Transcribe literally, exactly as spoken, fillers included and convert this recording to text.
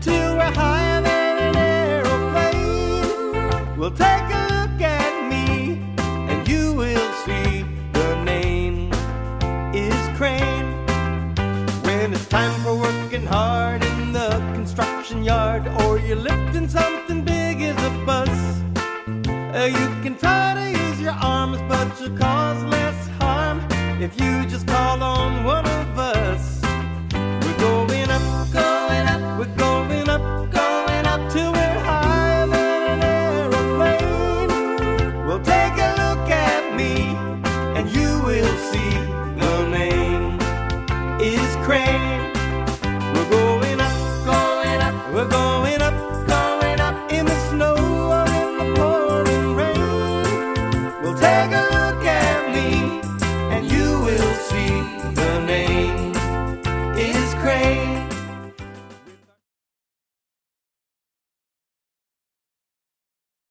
till we're higher than an aeroplane. Well, take a look at me, and you will see the name is Crane. When it's time for working hard in the construction yard, or you're lifting something big as a bus, uh, you can try to use your arms, but you'll cause less harm if you just call on one of us. We're going up, going up, we're going up, going up till we're higher than an aeroplane. Well, take a look at me, and you will see the name is Crane. We're going up, going up, we're going up, going up in the snow or in the pouring rain. Well, take a look at me, and you will see the name is Crane.